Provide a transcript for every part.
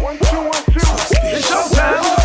1, 2, 1, 2. It's showtime.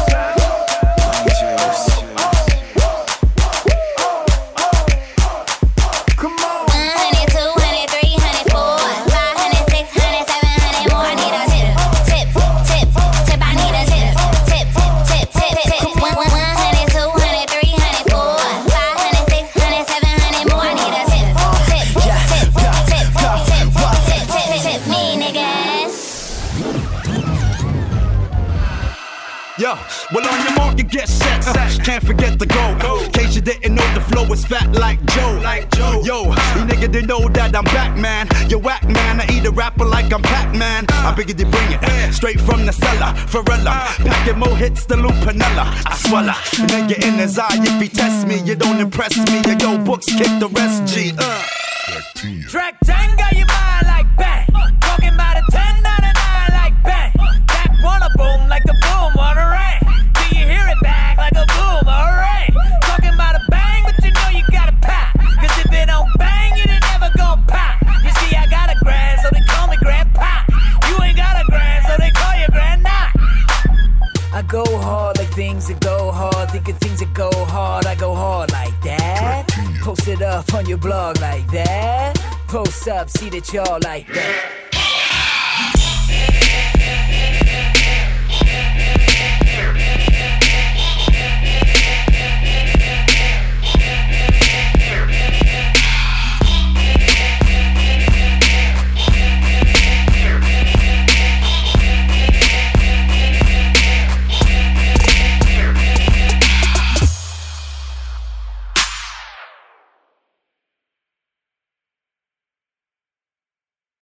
Well, on your mark, you get set. Can't forget the goal. In case you didn't know, the flow is fat like Joe. Yo, you nigga didn't know that I'm back, man. You whack, man. I eat a rapper like I'm Pac-Man. I bigger to bring it straight from the cellar. Pharrella, packing more hits than Lupinella. I swallow. Nigga in his eye, if he test me, you don't impress me. Yo, books kick the rest, G. Track 10 got your mind like bang. Talking about a 10 out of 9 like bang. Back wanna boom like a boom on a ring. Do you hear it back like a boom or a ring? Talking about a bang, but you know you gotta pop. Cause if it don't bang, it ain't never gon' pop. You see, I got a grand, so they call me Grandpa. You ain't got a grand, so they call you Grandma. I go hard like things that go hard. Think of things that go hard, I go hard like that. Post it up on your blog like that. Post up, see that y'all like that.